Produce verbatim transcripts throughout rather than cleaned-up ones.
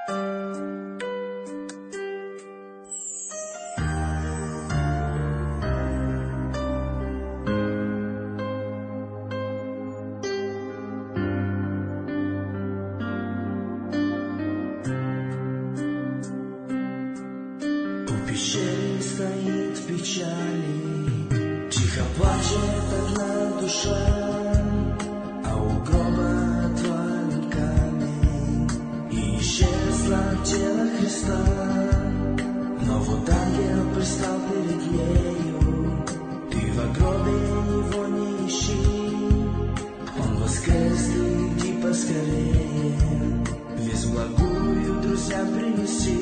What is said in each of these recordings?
Пещере стоит в печали, тихо плачет одна душа, а у гроба отвален камень, и исчезло тело Христа. Но вот ангел пристал перед нею: ты во гробе его не ищи, он воскрес, ты иди поскорее, весть благую друзьям принеси.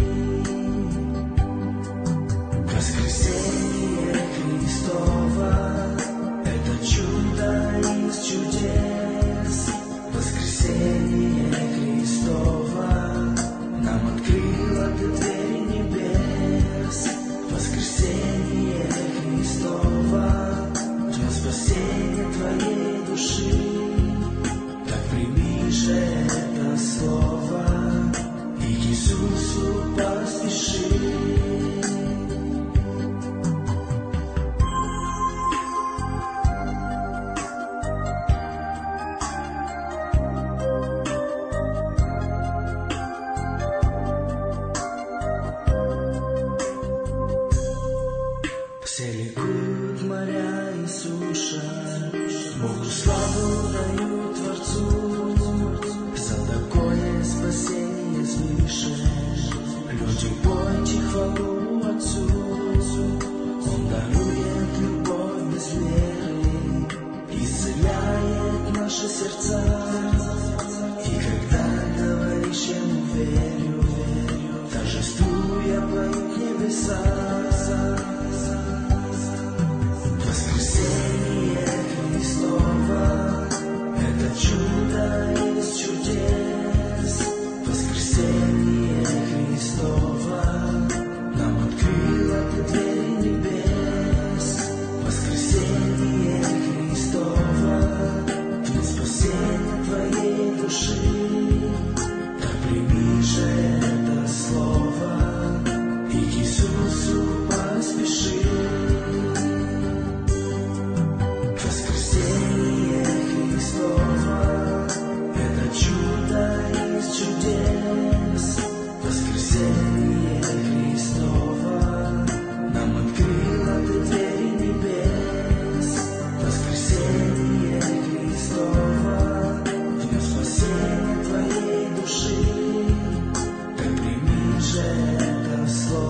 Воскресение Христово — это чудо из чудес. Воскресение Христово нам открыло ты двери небес. Воскресение Христово для спасения твоей души. Так прими же это слово и к Иисусу поспеши. Все ликуют моря и суша, Богу славу дают Творцу, за такое спасение свыше. Люди, пойте хвалу Отцу, Он дарует любовь без меры, исцеляет наши сердца. И когда говоришь Ему верю, торжествуя поют небеса. Воскресение Христово — это чудо из чудес. Воскресение Христово нам открыло ты двери небес. Воскресение Христово для спасения твоей души. Так прими же это слово и к Иисусу поспеши. Воскресение Христово — это чудо из чудес. Воскресение Христово нам открыло ты двери небес. Воскресение Христово для спасения твоей души. Так прими же это слово